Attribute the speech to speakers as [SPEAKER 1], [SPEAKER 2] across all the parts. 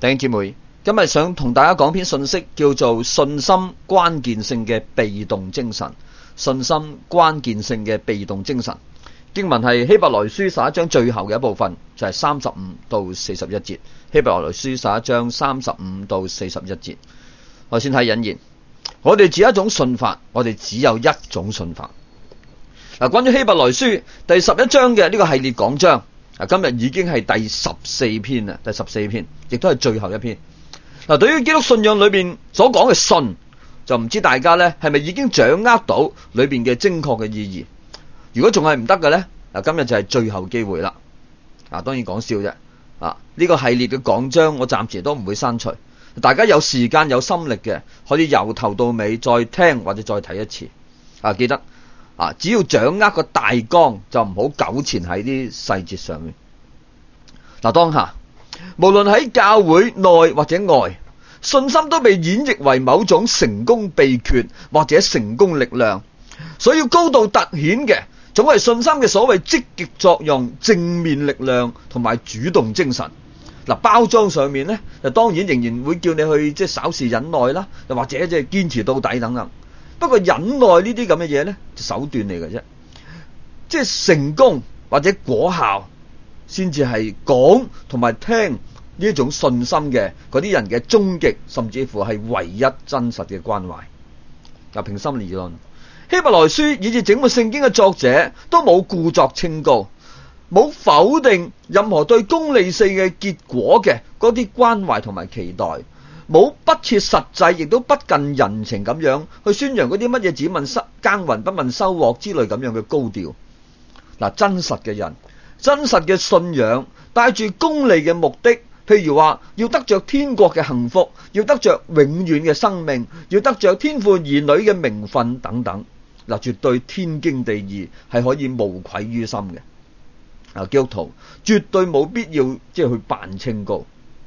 [SPEAKER 1] 弟兄姊妹，今日想同大家講篇信息，叫做信心關鍵性嘅被動精神。信心關鍵性嘅被動精神，經文係希伯來書11章最後嘅一部分，就係35到41節。希伯來書11章35到41節。我先睇引言。我哋只有一種信法，我哋只有一種信法。關於希伯來書第11章嘅呢個系列講章，今日已經係第14篇啦，第14篇，亦都係最後一篇。對於基督信仰裏面所講嘅信，就唔知大家呢係咪已經掌握到裏面嘅精確嘅意義？如果仲係唔得嘅呢，今日就係最後機會啦。當然講笑啫。呢個系列嘅講章我暫時都唔會刪除。大家有時間有心力嘅，可以由頭到尾再聽或者再睇一次。記得只要掌握個大綱，就唔好糾纏喺啲細節上面。當下無論喺教會內或者外，信心都被演繹為某種成功秘訣或者成功力量，所以要高度突顯嘅總係信心嘅所謂積極作用、正面力量同埋主動精神。包裝上面呢，當然仍然會叫你去稍事忍耐啦，又或者堅持到底等等。不過忍耐呢啲咁嘅嘢呢，就手段嚟嘅啫，成功或者果效先至係講同埋聽呢一種信心嘅嗰啲人嘅終極，甚至乎係唯一真實嘅關懷。平心而論，希伯來書以至整個聖經嘅作者都冇故作清高，冇否定任何對功利性嘅結果嘅嗰啲關懷同埋期待，冇不切實際亦都不近人情咁樣去宣揚嗰啲乜嘢只問耕耘不問收穫之類咁樣嘅高調。真實嘅人，真實嘅信仰帶住功利嘅目的，譬如話要得着天國嘅幸福，要得着永遠嘅生命，要得着天父兒女嘅名分等等，絕對天經地義，係可以無愧於心嘅。基督徒絕對冇必要去扮清高。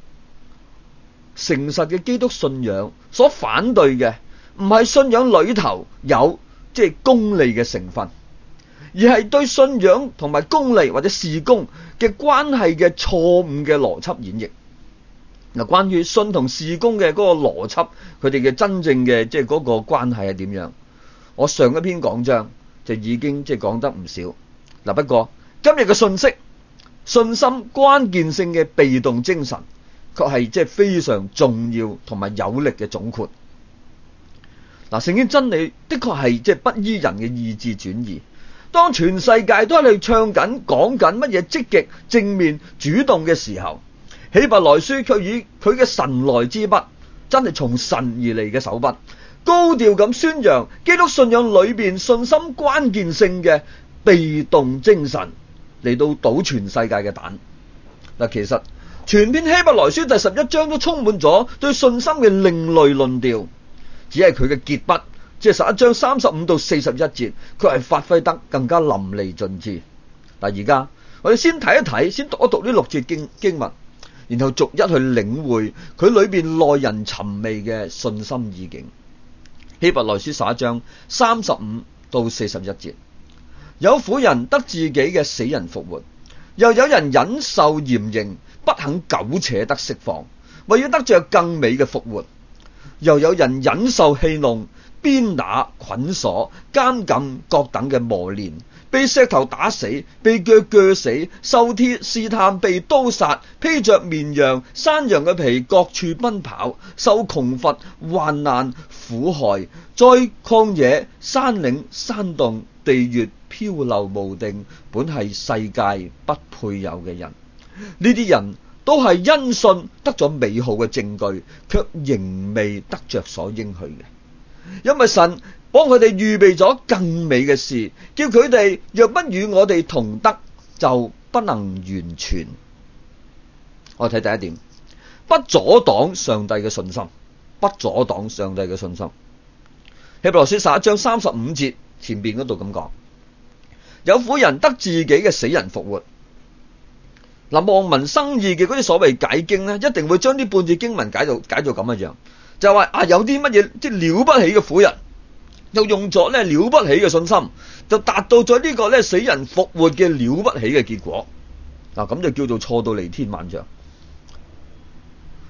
[SPEAKER 1] 誠實嘅基督信仰所反對嘅唔係信仰裏頭有功利嘅成分，而係對信仰同埋功利或者事工嘅關係嘅錯誤嘅邏輯演繹。關於信同事工嘅嗰個邏輯，佢哋嘅真正嘅嗰個關係係點樣？我上一篇講章就已經講得唔少。不過今日嘅信息，信心關鍵性嘅被動精神，確係非常重要同埋有力嘅總括。聖經真理的確係不依人嘅意志轉移。當全世界都喺度唱緊講緊乜嘢積極正面主動嘅時候，希伯來書卻以佢嘅神來之筆，真係從神而嚟嘅手筆，高調咁宣揚基督信仰裏邊信心關鍵性嘅被動精神，嚟到倒全世界嘅蛋。其實全篇希伯來書第11章都充滿咗對信心嘅另類論調，只係佢嘅結筆，即係11章35到41節，佢係發揮得更加淋漓盡致。而家我哋先睇一睇，先讀一讀呢6節經文，然後逐一去領會佢裏邊耐人尋味嘅信心意境。希伯來書11章35到41節。有婦人得自己嘅死人復活，又有人忍受嚴刑，不肯苟且得釋放，為要得着更美嘅復活。又有人忍受戲弄、鞭打、捆鎖、監禁各等嘅磨練，被石頭打死，被鋸死，受試探，被刀殺，披着綿羊、山羊嘅皮，各處奔跑，受窮乏、患難、苦害，在曠野、山嶺、山洞、地穴漂流無定，本係世界不配有嘅人。呢啲人都係因信得咗美好嘅證據，卻仍未得着所應許嘅，因為神幫佢哋預備咗更美嘅事，叫佢哋若不與我哋同得，就不能完全。我睇第一點，不阻擋上帝嘅信心，不阻擋上帝嘅信心。希伯來書11章35節前邊嗰度咁講，有婦人得自己嘅死人復活。望文生義嘅嗰啲所謂解經呢，一定會將呢半節經文解到咁樣，就係話有啲乜嘢了不起嘅婦人，又用咗了不起嘅信心，就達到咗呢個死人復活嘅了不起嘅結果。咁就叫做錯到離天萬丈。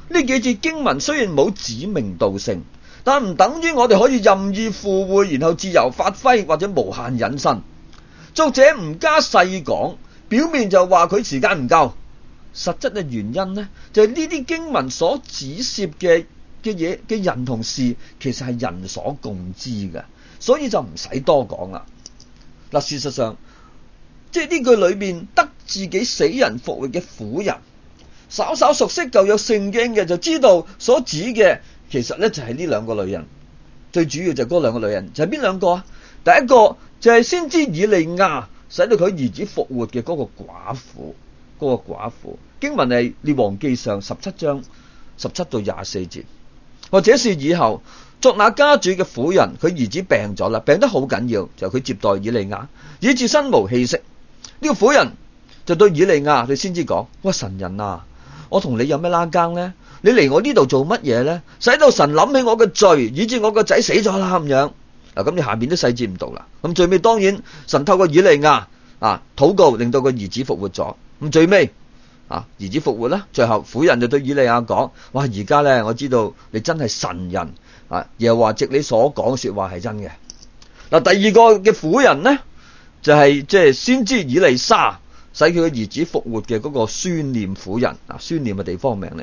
[SPEAKER 1] 呢幾節經文雖然冇指名道姓，但唔等於我哋可以任意附會，然後自由發揮或者無限引申。作者唔加細講，表面就話佢時間唔夠，實質嘅原因呢，就係呢啲經文所指涉嘅嘢嘅人同事，其實係人所共知嘅，所以就唔使多講啦。嗱，事實上，即係呢句裏面得自己死人復活嘅婦人，稍稍熟悉舊約聖經嘅就知道所指嘅其實呢就係呢兩個女人，最主要就係嗰兩個女人，就係邊兩個啊？第一個就係先知以利亞使到佢兒子復活嘅嗰個寡婦，經文係列王記上17章17到24節，或者是以後作那家主嘅婦人，佢兒子病咗啦，病得好緊要，就佢接待以利亞，以致身無氣息。呢個婦人就對以利亞對先知講：哇，神人啊，我同你有咩拉更呢？你嚟我呢度做乜嘢呢？使到神諗起我嘅罪，以致我個仔死咗啦咁樣。嗱，咁你下面啲細節唔讀啦。咁最尾當然神透過以利亞禱告，令到個兒子復活咗。咁最尾兒子復活啦。最後婦人就對以利亞講：哇，而家呢，我知道你真係神人耶和華藉你所講說話係真嘅。嗱，第二個嘅婦人呢，就係即係先知以利沙使佢嘅兒子復活嘅嗰個書念婦人。書念嘅地方名嚟。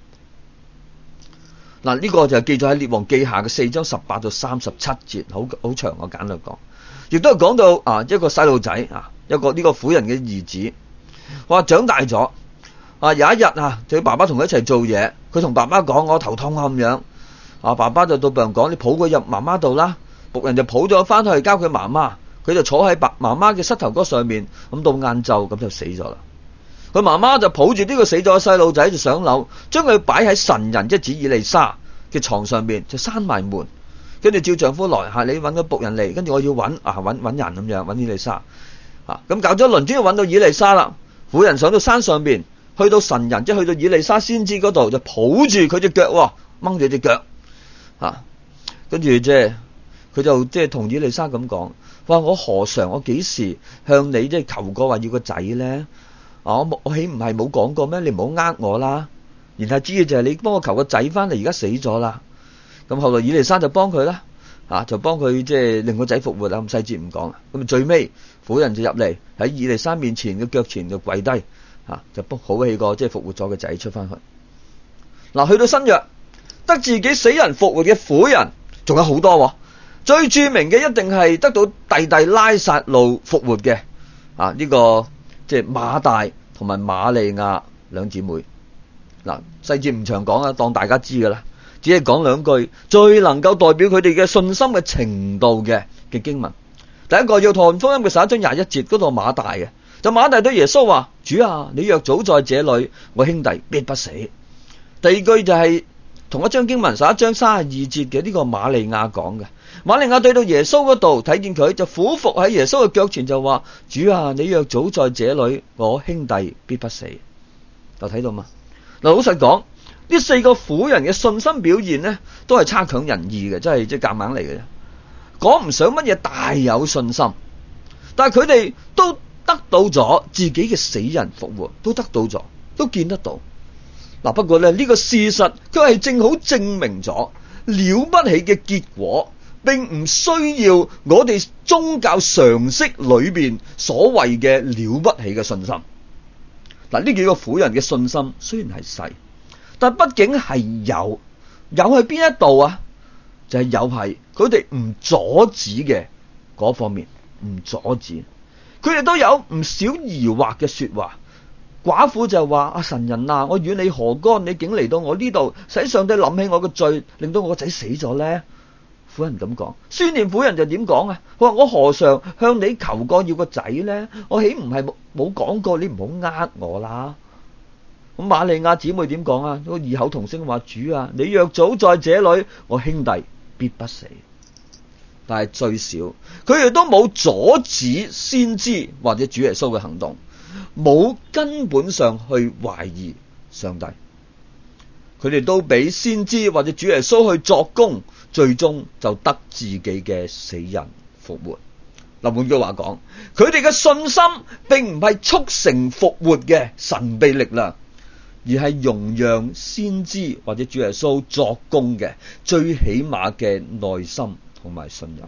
[SPEAKER 1] 嗱，呢個就係記載喺列王記下嘅4章18到37節，好長，我簡略講。亦都係講到一個細路仔一個呢個婦人嘅兒子，話長大咗有一日就佢爸爸同佢一齊做嘢，佢同爸爸講：我頭痛咁樣。爸爸就到病人講：你抱佢入媽媽度啦。僕人就抱咗翻去交佢媽媽，佢就坐喺媽媽嘅膝頭哥上面，咁到晏晝咁就死咗啦。佢媽媽就抱住呢個死咗嘅細路仔就上樓，將佢擺喺神人即係指以利沙嘅床上面，就閂埋門，跟住叫丈夫來你揾個僕人嚟，跟住我要揾人咁樣揾以利沙咁搞咗一輪，終於揾到以利沙啦。婦人上到山上邊，去到神人即係去到以利沙先知嗰度，就抱住佢隻腳，掹住隻腳跟住佢就同以利沙咁講：哇，我何嘗我幾時向你求過話要個仔呢？我豈唔係冇講過咩？你唔好呃我啦。然後知嘅就係你幫我求個仔翻嚟，而家死咗啦。咁後來以利沙就幫佢啦，就幫佢令個仔復活啦。咁細節唔講啦。咁最尾婦人就入嚟喺以利沙面前嘅腳前就跪低，就抱起個復活咗嘅仔出翻去。嗱，去到新約得自己死人復活嘅婦人仲有好多。最著名嘅一定係得到弟弟拉撒路復活嘅呢個馬大同埋瑪利亞兩姊妹。細節唔長講當大家知噶啦，只係講兩句最能夠代表佢哋嘅信心嘅程度嘅經文。第一個約翰福音嘅11章21節嗰度，馬大嘅就馬大對耶穌話：主啊，你若早在這裏，我兄弟必不死。第二句就係同一章經文11章32節嘅呢個瑪利亞講嘅。瑪利亞對到耶穌嗰度睇見佢，就俯伏喺耶穌嘅腳前就話：主啊，你若早在這裏，我兄弟必不死。就睇到嘛？老實講，呢四個婦人嘅信心表現呢，都係差強人意嘅，真係夾硬嚟嘅啫。講唔上乜嘢大有信心，但係佢哋都得到咗自己嘅死人復活，都得到咗，都見得到。不過呢個事實佢係正好證明咗了不起嘅結果，並唔需要我哋宗教常識裏邊所謂嘅了不起嘅信心。呢幾個婦人嘅信心雖然係細，但畢竟係有喺邊一度就係有係佢哋唔阻止嘅嗰方面，唔阻止。佢哋都有唔少疑惑嘅說話。寡婦就話：神人啊，我與你何干？你竟嚟到我呢度，使上帝諗起我嘅罪，令到我個仔死咗呢？婦人咁講。書念婦人就點講佢話：我何嘗向你求過要個仔呢？我豈唔係冇講過你唔好呃我啦？咁瑪利亞姊妹點講都異口同聲話：主啊，你若早在這裏，我兄弟必不死。但係最少佢哋都冇阻止先知或者主耶穌嘅行動，冇根本上去懷疑上帝。佢哋都俾先知或者主耶穌去作工，最終就得自己嘅死人復活。換句話講，佢哋嘅信心並唔係促成復活嘅神秘力量， 而係容讓先知或者主耶穌作工嘅最起碼嘅耐心同埋信任。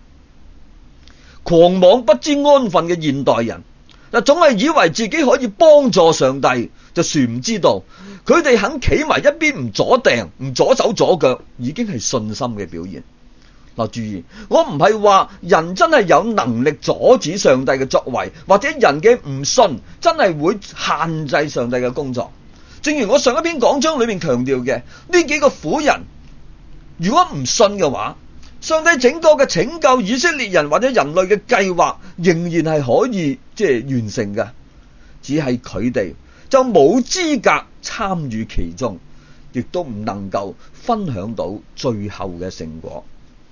[SPEAKER 1] 狂妄不知安分嘅現代人總係以為自己可以幫助上帝，就殊唔知道佢哋肯企埋一邊唔阻掟唔阻手阻腳，已經係信心嘅表現。注意，我唔係話人真係有能力阻止上帝嘅作為，或者人嘅唔信真係會限制上帝嘅工作。正如我上一篇講章裏面強調嘅，呢幾個婦人如果唔信嘅話，上帝整個嘅拯救以色列人或者人類嘅計劃仍然係可以完成嘅，只係佢哋就冇資格參與其中，亦都唔能夠分享到最後嘅成果。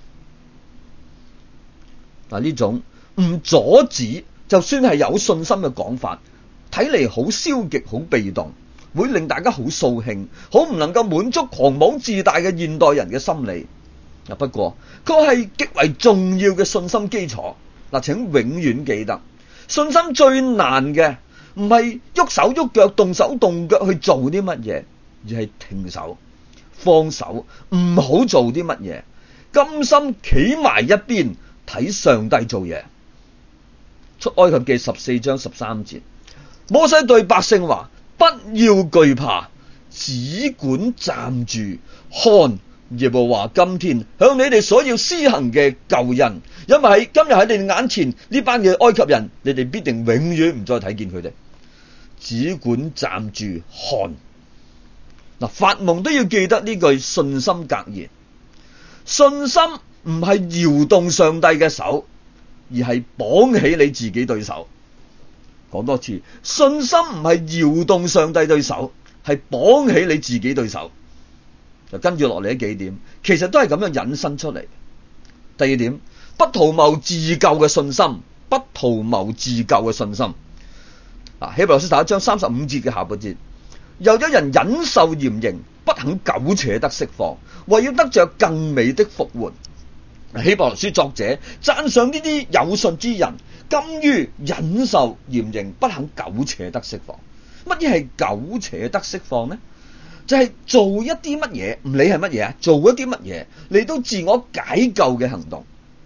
[SPEAKER 1] 呢種唔阻止就算係有信心嘅講法，睇嚟好消極好被動，會令大家好掃興，好唔能夠滿足狂妄自大嘅現代人嘅心理。不過佢係極為重要嘅信心基礎。請永遠記得，信心最難嘅唔係喐手喐腳動手動腳去做啲乜嘢，而係停手放手，唔好做啲乜嘢，甘心企埋一邊睇上帝做嘢。出埃及記14章13節，摩西對百姓話：不要懼怕，只管站住看耶和華今天向你哋所要施行嘅救恩，因為今日喺你哋眼前呢班嘅埃及人，你哋必定永遠唔再睇見佢哋。只管站住看。發夢都要記得呢句信心格言。信心唔係搖動上帝嘅手，而係綁起你自己對手。講多次，信心唔係搖動上帝對手，係綁起你自己對手。就跟住落嚟幾點，其實都係咁樣引申出嚟。第二點，不圖謀自救嘅信心，不圖謀自救嘅信心。希伯來書11章35節嘅下半節，又有人忍受嚴刑，不肯苟且得釋放，為要得着更美的復活。希伯來書作者讚賞呢啲有信之人，甘於忍受嚴刑，不肯苟且得釋放。乜嘢係苟且得釋放呢？就係做一啲乜嘢，唔理係乜嘢，做一啲乜嘢嚟到自我解救嘅行動。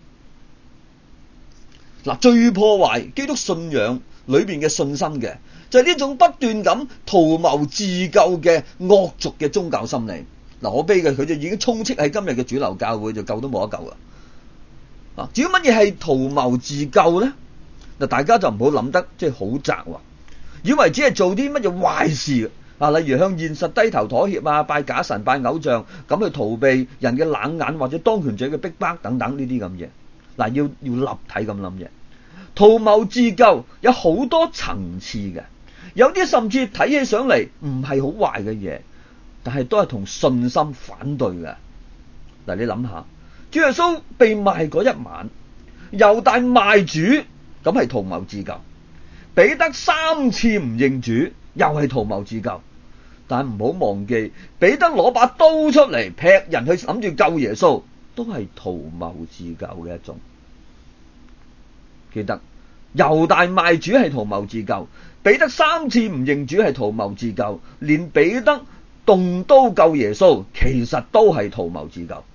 [SPEAKER 1] 最破壞基督信仰裏邊嘅信心嘅，就係呢種不斷咁圖謀自救嘅惡俗嘅宗教心理。可悲嘅，佢就已經充斥喺今日嘅主流教會，就救都冇得救啦。至於乜嘢係圖謀自救呢？大家就唔好諗得好窄，以為只係做啲乜嘢壞事。例如向現實低頭妥協拜假神拜偶像，咁去逃避人嘅冷眼或者當權者嘅逼迫等等呢啲咁嘢。要立體咁諗嘢，圖謀自救有好多層次嘅，有啲甚至睇起上嚟唔係好壞嘅嘢，但係都係同信心反對嘅。你諗下，主耶穌被賣嗰一晚，猶大賣主，咁係圖謀自救；彼得3次唔認主，又係圖謀自救。但係唔好忘記，彼得攞把刀出嚟劈人去諗住救耶穌，都係圖謀自救嘅一種。記得猶大賣主係圖謀自救，彼得3次唔認主係圖謀自救，連彼得動刀救耶穌，其實都係圖謀自救。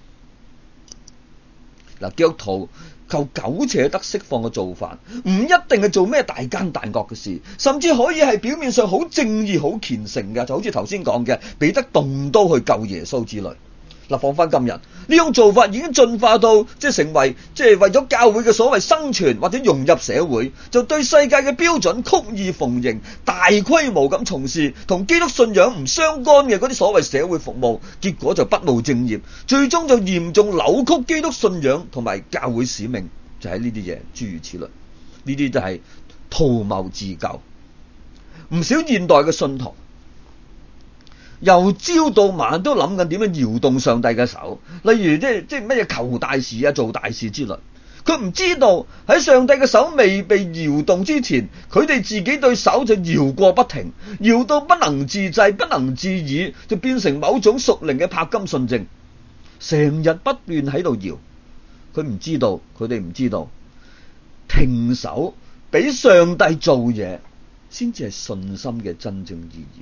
[SPEAKER 1] 基督徒求苟且得釋放嘅做法，唔一定係做咩大奸大惡嘅事，甚至可以係表面上好正義好虔誠嘅，就好似頭先講嘅彼得動刀去救耶穌之類。放翻今日呢種做法已經進化到成為為咗教會嘅所謂生存或者融入社會，就對世界嘅標準曲意逢迎，大規模咁從事同基督信仰唔相干嘅嗰啲所謂社會服務，結果就不務正業，最終就嚴重扭曲基督信仰同埋教會使命，就係呢啲嘢諸如此類。呢啲就係圖謀自救。唔少現代嘅信徒由朝到晚都諗緊點樣搖動上帝嘅手，例如乜嘢求大事做大事之類。佢唔知道喺上帝嘅手未被搖動之前，佢哋自己對手就搖過不停，搖到不能自制不能自已，就變成某種屬靈嘅柏金遜症，成日不斷喺度搖。佢哋唔知道停手俾上帝做嘢先至係信心嘅真正意義。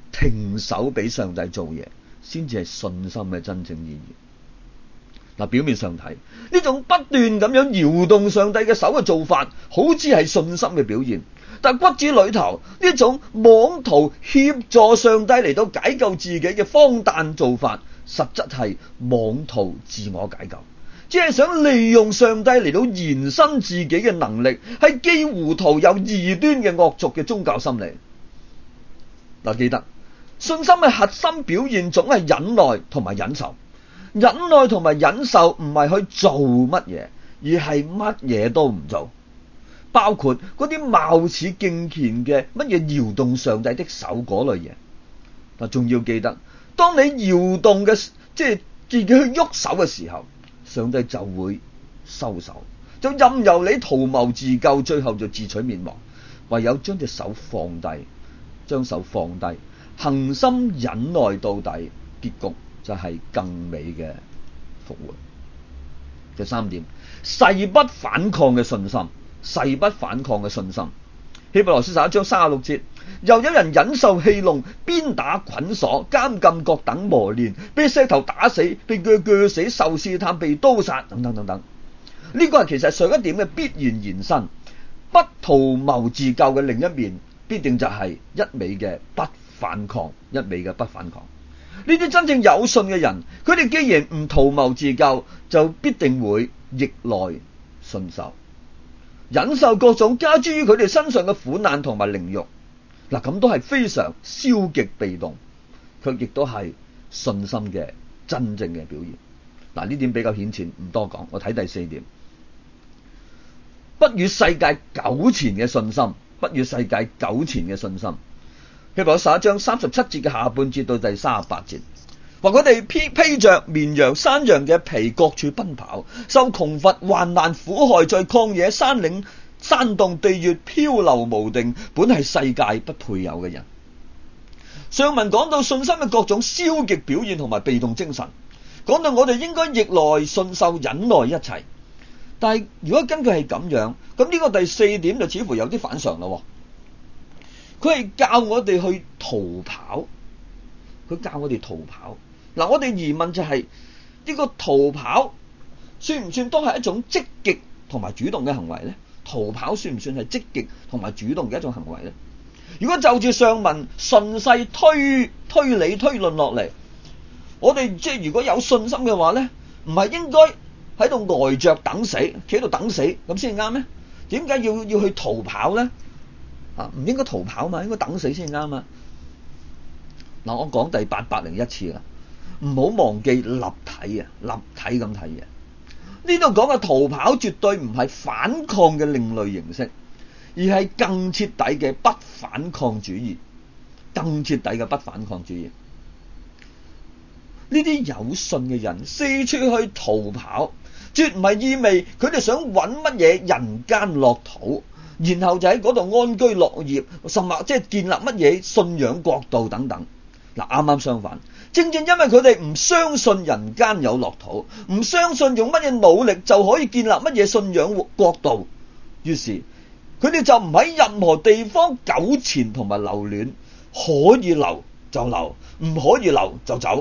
[SPEAKER 1] 停手俾上帝做嘢，先至係信心嘅真正意義。表面上睇呢種不斷咁樣搖動上帝嘅手嘅做法，好似係信心嘅表現，但骨子裏頭呢種妄圖協助上帝嚟到解救自己嘅荒誕做法，實質係妄圖自我解救，只係想利用上帝嚟到延伸自己嘅能力，係既糊塗又異端嘅惡俗嘅宗教心理。記得信心嘅核心表現總係忍耐同埋忍受。忍耐同埋忍受唔係去做乜嘢，而係乜嘢都唔做，包括嗰啲貌似敬虔嘅乜嘢搖動上帝的手嗰類嘢。仲要記得，當你搖動嘅即係自己去喐手嘅時候，上帝就會收手，就任由你圖謀自救，最後就自取滅亡。唯有將隻手放低，將手放低，恆心忍耐到底，結局就係更美嘅復活。第三點，誓不反抗嘅信心，誓不反抗嘅信心。希伯來書11章36節，又有人忍受戲弄、鞭打、捆鎖、監禁各等磨練，被石頭打死，被鋸死，受試探，被刀殺，等等等等。呢個係其實上一點嘅必然延伸。不圖謀自救嘅另一面，必定就係一味嘅不反抗，一味嘅不反抗。呢啲真正有信嘅人，佢哋既然唔圖謀自救，就必定會逆來順受，忍受各種加諸於佢哋身上嘅苦難同埋凌辱。咁都係非常消極被動，佢亦都係信心嘅真正嘅表現。呢點比較顯淺，唔多講。我睇第四點，不與世界糾纏嘅信心，不與世界糾纏嘅信心。希伯來11章37節嘅下半節到第38節，話佢哋披着綿羊、山羊嘅皮，各處奔跑，受窮乏、患難、苦害，在曠野、山嶺、山洞、地穴漂流無定，本係世界不配有嘅人。上文講到信心嘅各種消極表現同埋被動精神，講到我哋應該逆來順受、忍耐一切。但係如果根據係咁樣，咁呢個第四點就似乎有啲反常咯。佢係教我哋去逃跑，佢教我哋逃跑。我哋疑問就係，呢個逃跑算唔算都係一種積極同埋主動嘅行為呢？逃跑算唔算係積極同埋主動嘅一種行為呢？如果就住上文順勢推理推論落嚟，我哋即係如果有信心嘅話呢，唔係應該喺度呆着等死，企喺度等死咁先啱咩？點解要去逃跑呢？唔應該逃跑嘛，應該等死先啱嘛。我講第801次啦，唔好忘記立體咁睇嘢。呢度講嘅逃跑絕對唔係反抗嘅另類形式，而係更徹底嘅不反抗主義，更徹底嘅不反抗主義。呢啲有信嘅人四處去逃跑，絕唔係意味佢哋想揾乜嘢人間樂土，然後就喺嗰度安居樂業，甚或即係建立乜嘢信仰國度等等。啱啱相反，正正因為佢哋唔相信人間有樂土，唔相信用乜嘢努力就可以建立乜嘢信仰國度，於是佢哋就唔喺任何地方糾纏同埋留戀，可以留就留，唔可以留就走。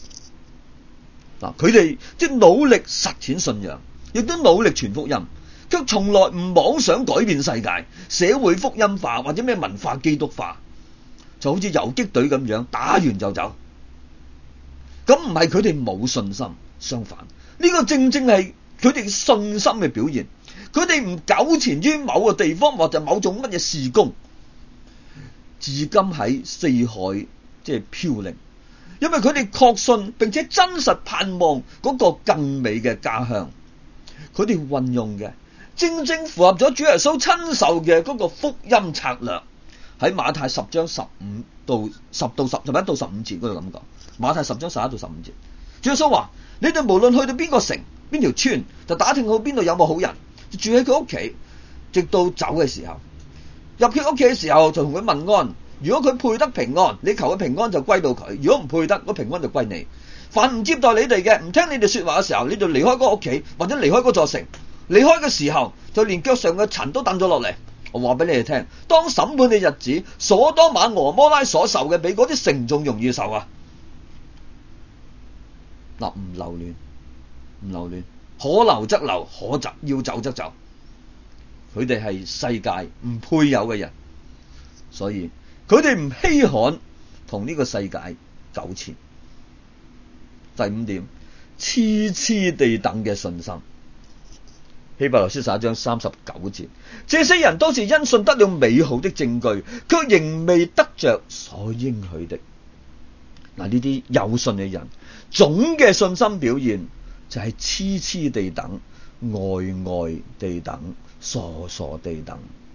[SPEAKER 1] 佢哋即係努力實踐信仰，亦都努力傳福音，卻從來唔妄想改變世界，社會福音化或者咩文化基督化，就好似游擊隊咁樣打完就走。咁唔係佢哋冇信心，相反，呢個正正係佢哋信心嘅表現。佢哋唔糾纏於某個地方或者某種乜嘢事工，至今喺四海即係飄零，因為佢哋確信並且真實盼望嗰個更美嘅家鄉。佢哋運用嘅正正符合咗主耶穌親授嘅嗰個福音策略。喺馬太10章11到15節嗰度咁講。馬太10章11到15節，主耶穌話：你哋無論去到邊個城邊條村，就打聽好邊度有冇好人，就住喺佢屋企，直到走嘅時候，入佢屋企嘅時候就同佢問安。如果佢配得平安，你求佢平安就歸到佢；如果唔配得，嗰平安就歸你。凡唔接待你哋嘅，唔聽你哋說話嘅時候，你就離開嗰個屋企或者離開嗰座城。離開嘅時候就連腳上嘅塵都抌咗落嚟。 我話俾你哋聽，當審判嘅日子，所多瑪俄摩拉所受嘅比嗰啲城仲容易受啊！嗱，唔留戀，可留則留，可走要走則走。佢哋係世界唔配有嘅人，所以佢哋唔稀罕同呢個世界糾纏。第5點，痴痴地等嘅信心。希伯來書11章39節，這些人都是因信得了美好的證據，卻仍未得着所應許的。嗱，呢啲有信嘅人，總嘅信心表現就係痴痴地等，呆地等，傻地等。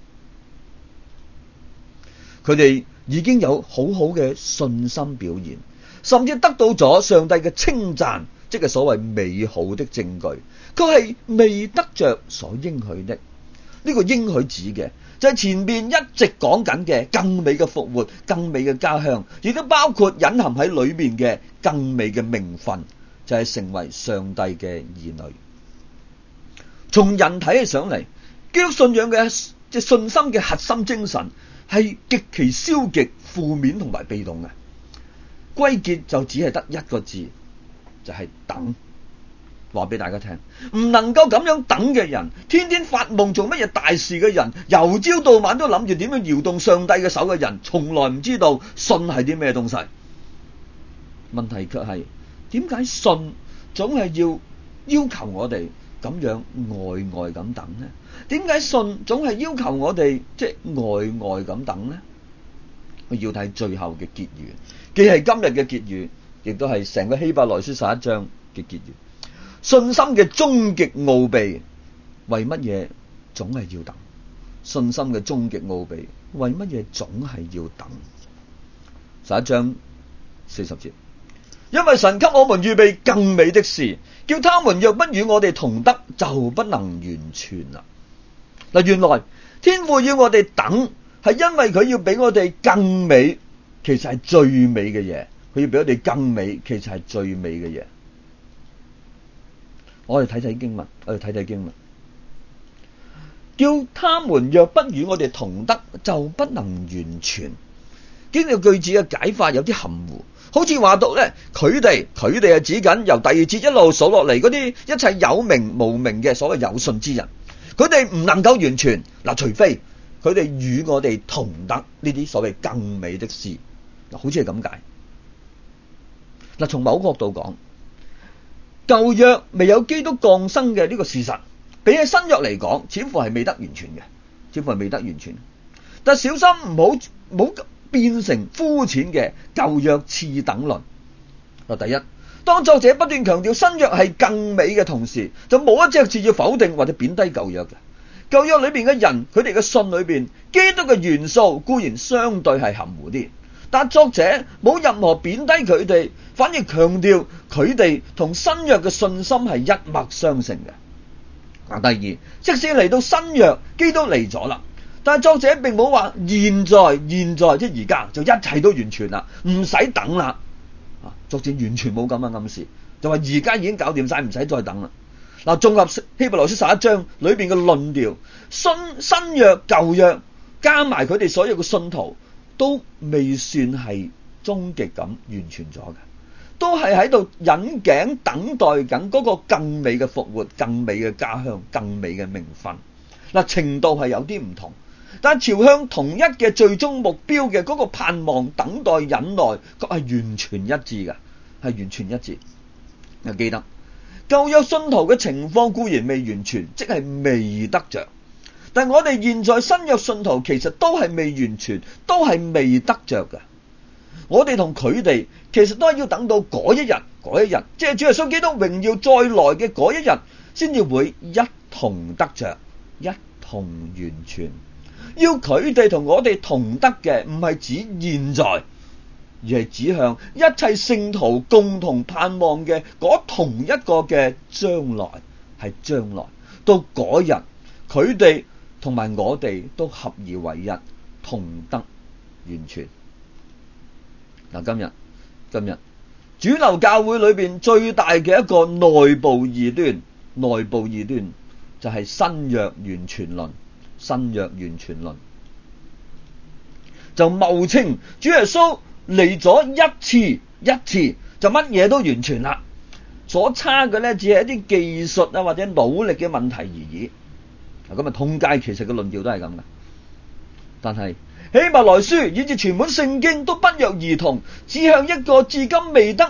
[SPEAKER 1] 佢哋已經有好好嘅信心表現，甚至得到咗上帝嘅稱讚，即係所謂美好的證據，佢係未得着所應許的。呢個應許指嘅就係前面一直講緊嘅更美嘅復活、更美嘅家鄉，亦都包括隱含喺裏面嘅更美嘅名分，就係成為上帝嘅兒女。從人睇起上嚟，基督信仰嘅信心嘅核心精神係極其消極、負面同埋被動嘅，歸結就只係得一個字，就係等。話俾大家聽，唔能夠咁樣等嘅人，天天發夢做乜嘢大事嘅人，由朝到晚都諗住點樣搖動上帝嘅手嘅人，從來唔知道信係啲咩東西。問題卻係點解信總係要求我哋咁樣呆咁等呢？點解信總係要求我哋呆咁等呢？我要睇最後嘅結語，既係今日嘅結語，亦都係成個希伯來書11章嘅結語。信心嘅終極奧秘，為乜嘢總係要等？信心嘅終極奧秘，為乜嘢總係要等？11章40節，因為神給我們預備更美的事，叫他們若不與我哋同得，就不能完全啦。嗱，原來天父要我哋等，係因為佢要俾我哋更美，其實係最美嘅嘢。佢要俾我哋更美，其實係最美嘅嘢。我哋睇睇經文，叫他們若不與我哋同得，就不能完全。呢個句子嘅解法有啲含糊，好似話到咧，佢哋係指緊由第2節一路數落嚟嗰啲一切有名無名嘅所謂有信之人，佢哋唔能夠完全嗱，除非佢哋與我哋同得呢啲所謂更美的事嗱，好似係咁解嗱。從某角度講，舊約未有基督降生嘅呢個事實，比起新約嚟講，似乎係未得完全嘅。但小心唔好變成膚淺嘅舊約次等論。第一，當作者不斷強調新約係更美嘅同時，就冇一隻字要否定或者貶低舊約嘅。舊約裏邊嘅人，佢哋嘅信裏邊，基督嘅元素固然相對係含糊啲，但作者冇任何貶低佢哋，反而強調佢哋同新約嘅信心係一脈相承嘅。第二，即使嚟到新約，基督嚟咗啦，但係作者並冇話現在即係而家就一切都完全啦，唔使等啦。作者完全冇咁嘅暗示，就話而家已經搞掂晒，唔使再等啦。嗱，綜合希伯來書11章裏邊嘅論調，新約舊約加埋佢哋所有嘅信徒，都未算係終極咁完全咗嘅，都係喺度引頸等待緊嗰個更美嘅復活、更美嘅家鄉、更美嘅名分。嗱，程度係有啲唔同，但朝向同一嘅最終目標嘅嗰個盼望、等待、忍耐，確係完全一致嘅，係完全一致。又記得舊約信徒嘅情況固然未完全，即係未得着，但我哋現在新約信徒其實都係未完全，都係未得着嘅。我哋同佢哋其實都係要等到嗰一日，即係主耶穌基督榮耀再來嘅嗰一日，先至會一同得着，一同完全。要佢哋同我哋同得嘅，唔係指現在，而係指向一切聖徒共同盼望嘅嗰同一個嘅將來，係將來到嗰日，佢哋同埋我哋都合而為一，同得完全。嗱，今日主流教會裏邊最大嘅一個內部異端就係新約完全論。 新約完全論，就謬稱主耶穌嚟咗一次就乜嘢都完全啦，所差嘅呢，只係一啲技術或者努力嘅問題而已。咁通街其實嘅論調都係咁嘅。但係希伯來書以至全本聖經都不約而同指向一個至今未得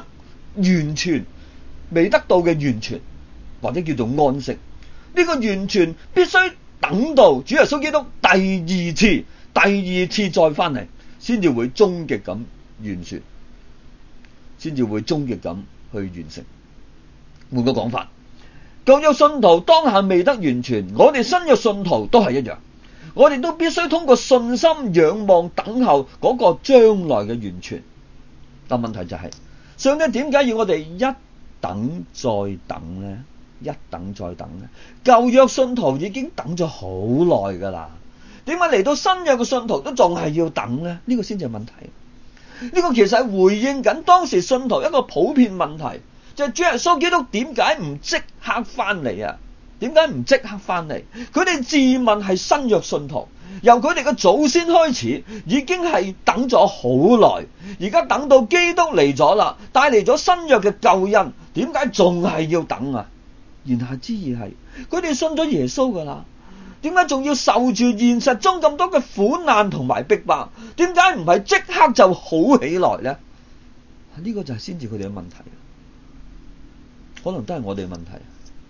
[SPEAKER 1] 到嘅完全，或者叫做安息。呢個完全必須等到主耶穌基督第二次再翻嚟，先至會終極咁完全，先至會終極咁去完成。換個講法，舊約信徒當下未得完全，我哋新約信徒都係一樣，我哋都必須通過信心仰望等候嗰個將來嘅完全。但問題就係，上帝點解要我哋一等再等呢？一等再等呢？舊約信徒已經等咗好耐噶啦，點解嚟到新約嘅信徒都仲係要等呢？呢個先至係問題。呢個其實係回應緊當時信徒一個普遍問題，就係主耶穌基督點解唔即刻翻嚟啊？點解唔即刻翻嚟？佢哋自問係新約信徒，由佢哋嘅祖先開始，已經係等咗好耐，而家等到基督嚟咗啦，帶嚟咗新約嘅救恩，點解仲係要等啊？言下之意係，佢哋信咗耶穌噶啦，點解仲要受住現實中咁多嘅苦難同埋逼迫？點解唔係即刻就好起來呢？呢個就係先至佢哋嘅問題，可能都係我哋嘅問題。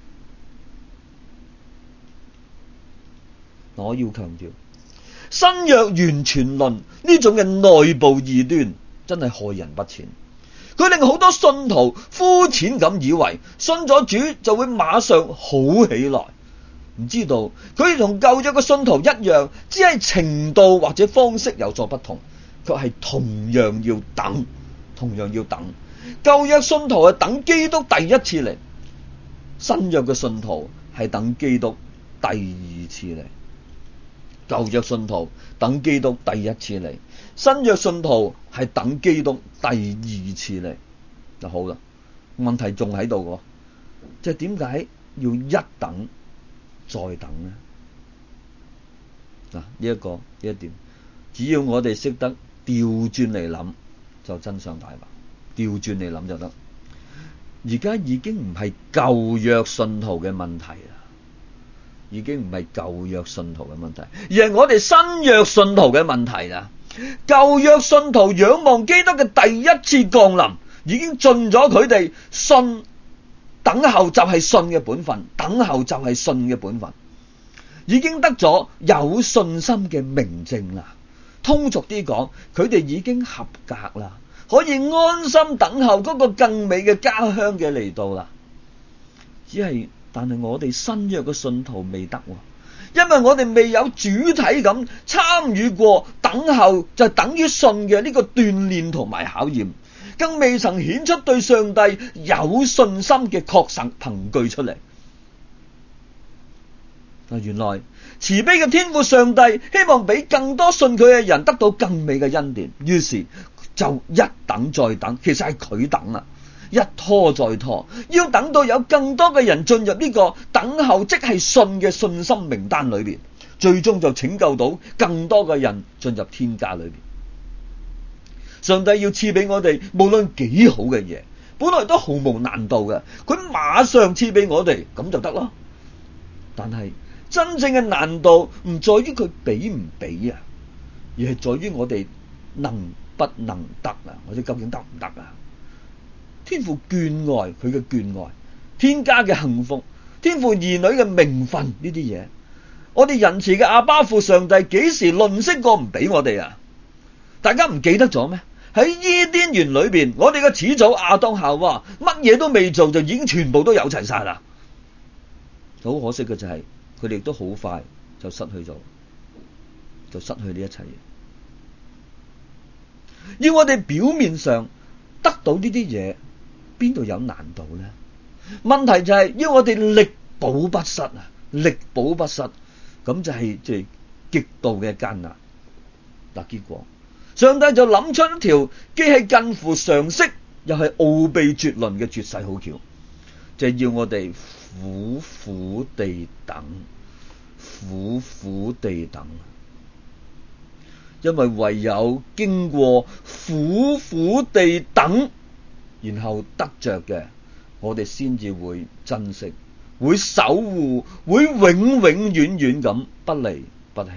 [SPEAKER 1] 我要強調，新約完全論呢種嘅內部異端真係害人不淺。佢令好多信徒膚淺咁以為信咗主就會馬上好起來，唔知道佢哋同舊約嘅信徒一樣，只係程度或者方式有所不同，卻係同樣要等。舊約信徒係等基督第一次嚟，新約嘅信徒係等基督第二次嚟。舊約信徒等基督第一次嚟，新約信徒係等基督第二次嚟就好啦。問題仲喺度喎，即係點解要一等再等呢？呢一點，只要我哋識得調轉嚟諗，就真相大白。調轉嚟諗就得。而家已經唔係舊約信徒嘅問題啦。已經唔係舊約信徒嘅問題，而係我哋新約信徒嘅問題啦。舊約信徒仰望基督嘅第一次降臨，已經盡咗佢哋信等候就係信嘅本分，已經得咗有信心嘅明證啦。通俗啲講，佢哋已經合格啦，可以安心等候嗰個更美嘅家鄉嘅嚟到啦。但係我哋新約嘅信徒未得，因為我哋未有主體咁參與過等候就等於信嘅呢個鍛煉同埋考驗，更未曾顯出對上帝有信心嘅確實憑據出嚟。原來慈悲嘅天父上帝希望俾更多信佢嘅人得到更美嘅恩典，於是就一等再等，其實係佢等啊，一拖再拖，要等到有更多嘅人進入呢個等候即係信嘅信心名單裏邊，最終就拯救到更多嘅人進入天家裏邊。上帝要賜俾我哋無論幾好嘅嘢，本來都毫無難度嘅，佢馬上賜俾我哋咁就得咯。但係真正嘅難度唔在於佢俾唔俾啊，而係在於我哋能不能得啊，或者究竟得唔得啊？天父眷愛佢嘅眷愛，天家嘅幸福，天父兒女嘅名分，呢啲嘢，我哋仁慈嘅阿爸父上帝幾時吝嗇過唔俾我哋啊？大家唔記得咗咩？喺伊甸園裏邊，我哋嘅始祖亞當夏娃乜嘢都未做就已經全部都有齊晒啦。好可惜嘅就係佢哋都好快就失去咗，就失去呢一切嘢。要我哋表面上得到呢啲嘢，邊度有難度呢？問題就係要我哋力保不失啊！力保不失，咁就係極度嘅艱難。結果上帝就諗出一條既係近乎常識又係奧秘絕倫嘅絕世好橋，就係要我哋苦苦地等， 苦苦地等。因為唯有經過苦苦地等，然後得着嘅，我哋先至會珍惜，會守護，會永永遠遠咁不離不棄。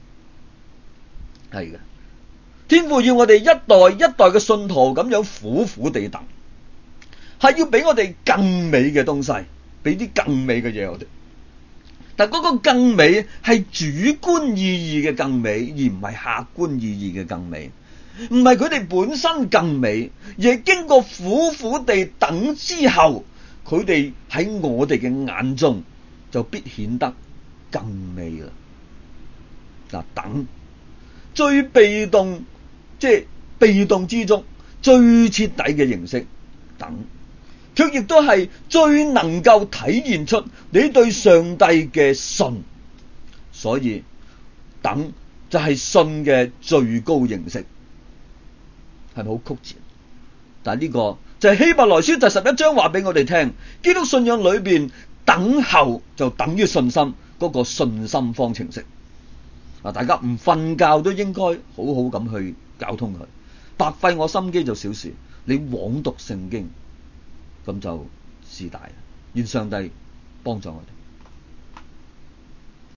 [SPEAKER 1] 係嘅，天父要我哋一代一代嘅信徒咁樣苦苦地等，係要俾我哋更美嘅東西，俾啲更美嘅嘢我哋。但嗰個更美係主觀意義嘅更美，而唔係客觀意義嘅更美。唔係佢哋本身更美，而係經過苦苦地等之後，佢哋喺我哋嘅眼中就必顯得更美啦。嗱，等最被動，即係被動之中最徹底嘅形式，等，卻亦都係最能夠體現出你對上帝嘅信。所以等就係信嘅最高形式，係咪好曲折？但係呢個就係希伯來書第11章話俾我哋聽，基督信仰裏邊等候就等於信心嗰個信心方程式。大家唔瞓覺都應該好好咁去搞通佢，白費我心機就小事，你枉讀聖經咁就事大。願上帝幫助我哋。